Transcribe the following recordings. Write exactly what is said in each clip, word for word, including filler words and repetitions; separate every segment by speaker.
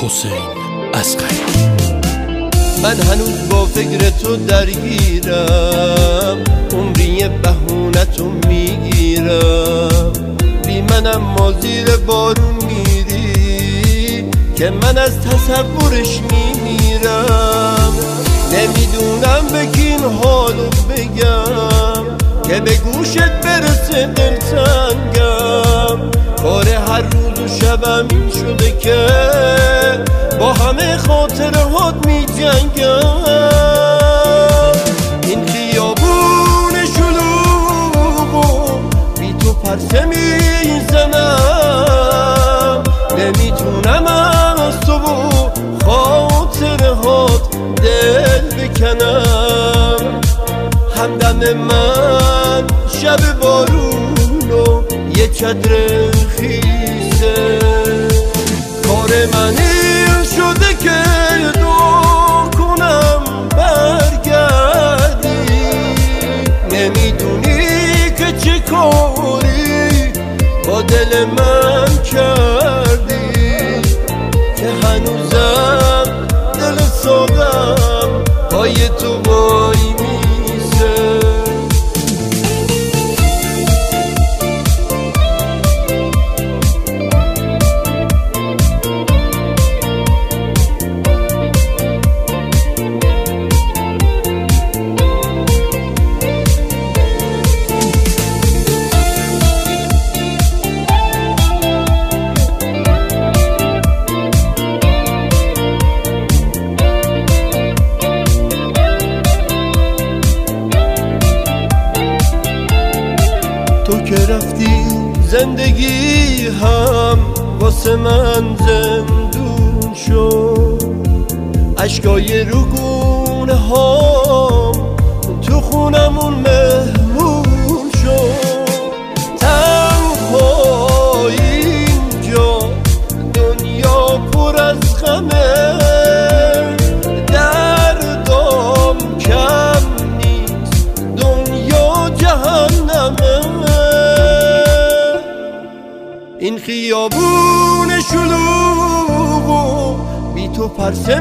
Speaker 1: حسین اصغری.
Speaker 2: من هنوز با فکر تو درگیرم، عمری بهونتو میگیرم. بی منم ما زیر بارون میری که من از تصورش میمیرم. نمیدونم به کین حالو بگم که به گوشت برسه دلتنگم. کار هر روز و شبم این شده که با همه خاطرهات می جنگم. این خیابون شلوغو بی تو پرسه می زنم. نمیتونم از تو و خاطرهات دل بکنم. همدم من شب بارون و یه چتر خیسه. کار من این شده که دعا کنم برگردی. نمیدونی که چه کاری با دل من کردی که هنوزم دل سادم پای تو وای میسه. تو که رفتی زندگی هم واسه من زندون شد. عشقای رو گونه هام تو خونمون مهمون شد. تنها اینجا دنیا پر از غمه. دردام کم نیست دنیا جهنمه. این خیابون شلوغو بی تو پرسه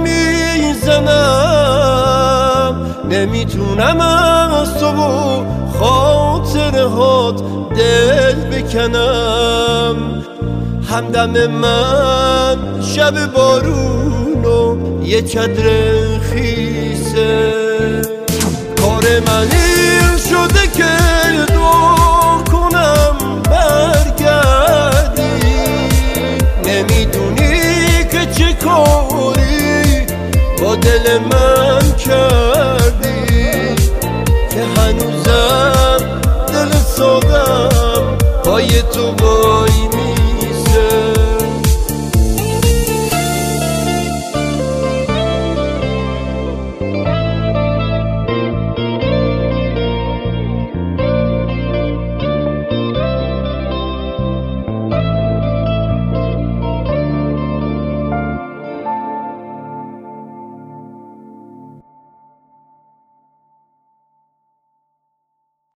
Speaker 2: میزنم. نمیتونم از تو و خاطرهات دل بکنم. همدم من شب بارون و یه چتر خیسه. کار من این شده که دعا کنم برگردی. نمیدونی که چه کاری با دل من کردی که هنوزم دل سادم پای تو وای